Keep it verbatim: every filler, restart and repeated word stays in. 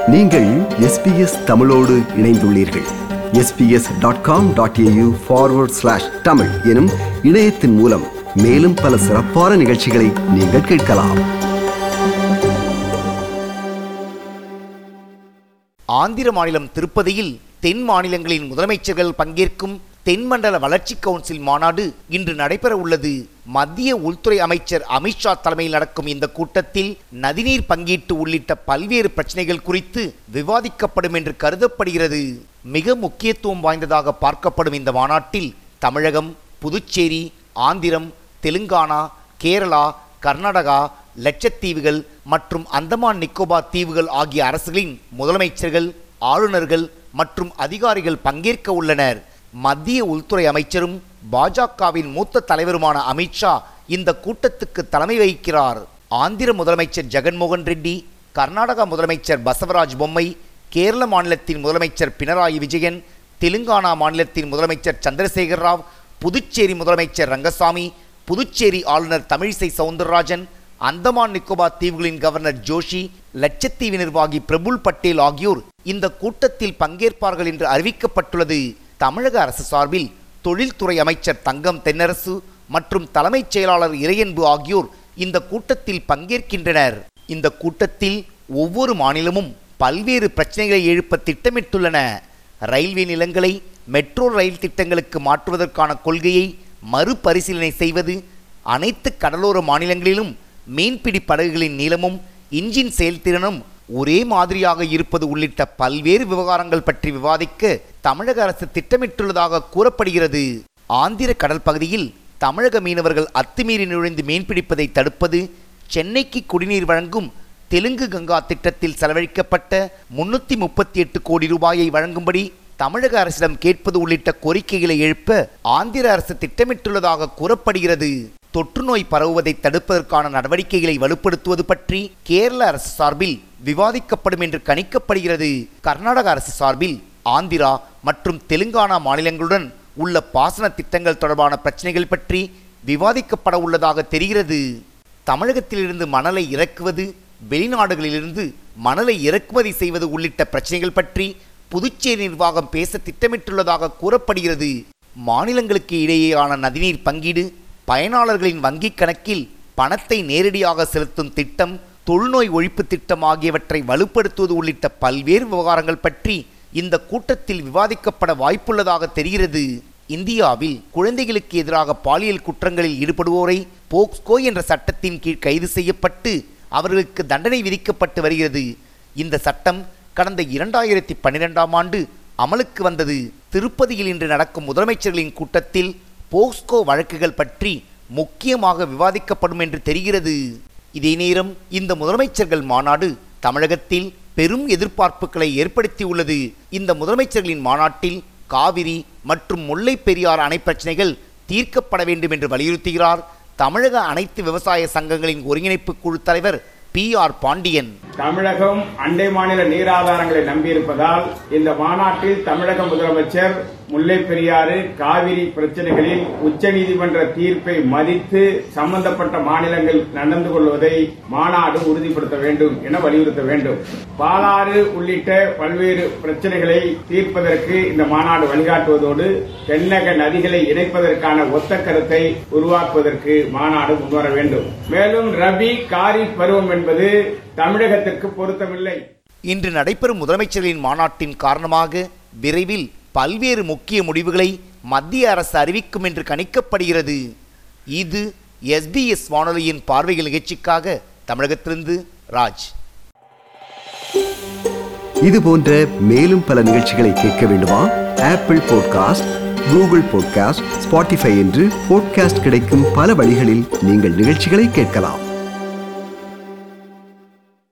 நீங்கள் S B S தமிழோடு இணைந்துள்ளீர்கள். S B S dot com dot A U forward slash Tamil எனும் இணையத்தின் மூலம் மேலும் பல சிறப்பான நிகழ்ச்சிகளை நீங்கள் கேட்கலாம். ஆந்திர மாநிலம் திருப்பதியில் தென் மாநிலங்களின் முதலமைச்சர்கள் பங்கேற்கும் தென்மண்டல வளர்ச்சி கவுன்சில் மாநாடு இன்று நடைபெற உள்ளது. மத்திய உள்துறை அமைச்சர் அமித்ஷா தலைமையில் நடக்கும் இந்த கூட்டத்தில் நதிநீர் பங்கீட்டு உள்ளிட்ட பல்வேறு பிரச்சனைகள் குறித்து விவாதிக்கப்படும் என்று கருதப்படுகிறது. மிக முக்கியத்துவம் வாய்ந்ததாக பார்க்கப்படும் இந்த மாநாட்டில் தமிழகம், புதுச்சேரி, ஆந்திரம், தெலுங்கானா, கேரளா, கர்நாடகா, லட்சத்தீவுகள் மற்றும் அந்தமான் நிக்கோபார் தீவுகள் ஆகிய அரசுகளின் முதலமைச்சர்கள், ஆளுநர்கள் மற்றும் அதிகாரிகள் பங்கேற்க உள்ளனர். மத்திய உள்துறை அமைச்சரும் பாஜகவின் மூத்த தலைவருமான அமித்ஷா இந்த கூட்டத்துக்கு தலைமை வகிக்கிறார். ஆந்திர முதலமைச்சர் ஜெகன்மோகன் ரெட்டி, கர்நாடகா முதலமைச்சர் பசவராஜ் பொம்மை, கேரள மாநிலத்தின் முதலமைச்சர் பினராயி விஜயன், தெலுங்கானா மாநிலத்தின் முதலமைச்சர் சந்திரசேகர் ராவ், புதுச்சேரி முதலமைச்சர் ரங்கசாமி, புதுச்சேரி ஆளுநர் தமிழிசை சவுந்தரராஜன், அந்தமான் நிக்கோபார் தீவுகளின் கவர்னர் ஜோஷி, லட்சத்தீவு நிர்வாகி பிரபுல் பட்டேல் ஆகியோர் இந்த கூட்டத்தில் பங்கேற்பார்கள் என்று அறிவிக்கப்பட்டுள்ளது. தமிழக அரசு சார்பில் தொழில்துறை அமைச்சர் தங்கம் தென்னரசு மற்றும் தலைமைச் செயலாளர் இறையன்பு ஆகியோர் இந்த கூட்டத்தில் பங்கேற்கின்றனர். இந்த கூட்டத்தில் ஒவ்வொரு மாநிலமும் பல்வேறு பிரச்சனைகளை எழுப்ப திட்டமிட்டுள்ளன. ரயில்வே நிலங்களை மெட்ரோ ரயில் திட்டங்களுக்கு மாற்றுவதற்கான கொள்கையை மறுபரிசீலனை செய்வது, அனைத்து கடலோர மாநிலங்களிலும் மீன்பிடி படகுகளின் நீளமும் இன்ஜின் செயல்திறனும் ஒரே மாதிரியாக இருப்பது உள்ளிட்ட பல்வேறு விவகாரங்கள் பற்றி விவாதிக்க தமிழக அரசு திட்டமிட்டுள்ளதாக கூறப்படுகிறது. ஆந்திர கடல் பகுதியில் தமிழக மீனவர்கள் அத்துமீறி நுழைந்து மீன்பிடிப்பதை தடுப்பது, சென்னைக்கு குடிநீர் வழங்கும் தெலுங்கு கங்கா திட்டத்தில் செலவழிக்கப்பட்ட முன்னூற்றி முப்பத்தி எட்டு கோடி ரூபாயை வழங்கும்படி தமிழக அரசிடம் கேட்பது உள்ளிட்ட கோரிக்கைகளை எழுப்ப ஆந்திர அரசு திட்டமிட்டுள்ளதாக கூறப்படுகிறது. தொற்று நோய் பரவுவதை தடுப்பதற்கான நடவடிக்கைகளை வலுப்படுத்துவது பற்றி கேரள அரசு சார்பில் விவாதிக்கப்படும் என்று கணிக்கப்படுகிறது. கர்நாடக அரசு சார்பில் ஆந்திரா மற்றும் தெலுங்கானா மாநிலங்களுடன் உள்ள பாசன திட்டங்கள் தொடர்பான பிரச்சனைகள் பற்றி விவாதிக்கப்பட உள்ளதாக தெரிகிறது. தமிழகத்திலிருந்து மணலை இறக்குவது, வெளிநாடுகளிலிருந்து மணலை இறக்குமதி செய்வது உள்ளிட்ட பிரச்சனைகள் பற்றி புதுச்சேரி நிர்வாகம் பேச திட்டமிட்டுள்ளதாக கூறப்படுகிறது. மாநிலங்களுக்கு இடையேயான நதிநீர் பங்கீடு, பயனாளர்களின் வங்கிக் கணக்கில் பணத்தை நேரடியாக செலுத்தும் திட்டம், தொழுநோய் ஒழிப்பு திட்டம் ஆகியவற்றை வலுப்படுத்துவது உள்ளிட்ட பல்வேறு விவகாரங்கள் பற்றி இந்த கூட்டத்தில் விவாதிக்கப்பட வாய்ப்புள்ளதாக தெரிகிறது. இந்தியாவில் குழந்தைகளுக்கு எதிராக பாலியல் குற்றங்களில் ஈடுபடுவோரை போக்ஸ்கோ என்ற சட்டத்தின் கீழ் கைது செய்யப்பட்டு அவர்களுக்கு தண்டனை விதிக்கப்பட்டு வருகிறது. இந்த சட்டம் கடந்த இரண்டாயிரத்தி பன்னிரெண்டாம் ஆண்டு அமலுக்கு வந்தது. திருப்பதியில் இன்று நடக்கும் முதலமைச்சர்களின் கூட்டத்தில் போக்ஸ்கோ வழக்குகள் பற்றி முக்கியமாக விவாதிக்கப்படும் என்று தெரிகிறது. இதே நேரம் இந்த முதலமைச்சர்கள் மாநாடு தமிழகத்தில் பெரும் எதிர்பார்ப்புகளை ஏற்படுத்தியுள்ளது. இந்த முதலமைச்சர்களின் மாநாட்டில் காவிரி மற்றும் முல்லை பெரியாறு அணை பிரச்சனைகள் தீர்க்கப்பட வேண்டும் என்று வலியுறுத்துகிறார் தமிழக அனைத்து விவசாய சங்கங்களின் ஒருங்கிணைப்பு குழு தலைவர் பி ஆர் பாண்டியன். தமிழகம் அண்டை மாநில நீராதாரங்களை நம்பியிருப்பதால் இந்த மாநாட்டில் தமிழக முதலமைச்சர் முல்லை பெரியாறு, காவிரி பிரச்சனைகளில் உச்சநீதிமன்ற தீர்ப்பை மதித்து சம்பந்தப்பட்ட மாநிலங்கள் நடந்து கொள்வதை மாநாடு உறுதிப்படுத்த வேண்டும் என வலியுறுத்த வேண்டும். பாலாறு உள்ளிட்ட பல்வேறு பிரச்சனைகளை தீர்ப்பதற்கு இந்த மாநாடு வழிகாட்டுவதோடு தென்னக நதிகளை இணைப்பதற்கான ஒத்த கருத்தை உருவாக்குவதற்கு மாநாடு முன்வர வேண்டும். மேலும் ரபி காரிஃப் பருவம் என்பது தமிழகத்திற்கு பொருத்தமில்லை. இன்று நடைபெறும் முதலமைச்சர்களின் மாநாட்டின் காரணமாக விரைவில் பல்வேறு முக்கிய முடிவுகளை மத்திய அரசு அறிவிக்கும் என்று கணிக்கப்படுகிறது. இது எஸ் பி எஸ் வானொலியின் பார்வைகள் நிகழ்ச்சிக்காக தமிழகத்திலிருந்து ராஜ். இது போன்ற மேலும் பல நிகழ்ச்சிகளை கேட்க வேண்டுமா? Apple podcast, Google podcast, Spotify என்று பாட்காஸ்ட் கிடைக்கும் பல வழிகளில் நீங்கள் நிகழ்ச்சிகளை கேட்கலாம்.